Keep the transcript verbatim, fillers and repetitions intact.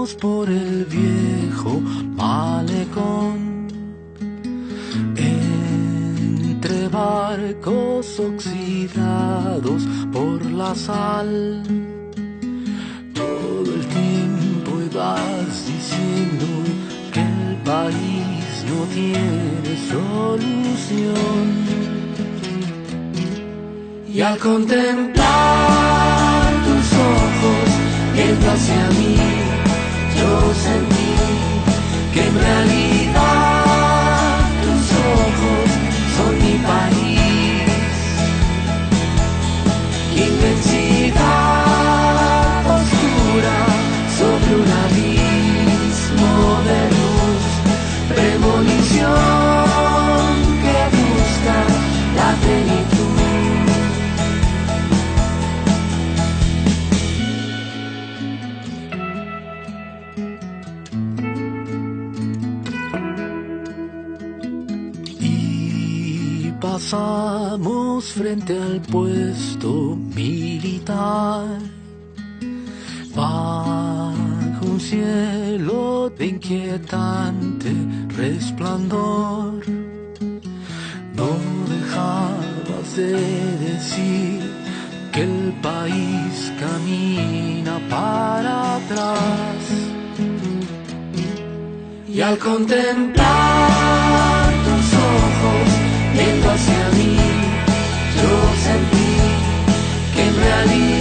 Pasamos por el viejo malecón, entre barcos oxidados por la sal. Todo el tiempo ibas diciendo que el país no tiene solución. Y al contemplar tus ojos viendo hacia mí, yo sentí que en realidad tus ojos son mi país. Inmensidad oscura sobre un abismo de luz, premonición que busca la plenitud. Pasamos frente al puesto militar, bajo un cielo de inquietante resplandor. No dejabas de decir que el país camina para atrás. Y al contemplar tus ojos viendo hacia mí, yo sentí que en realidad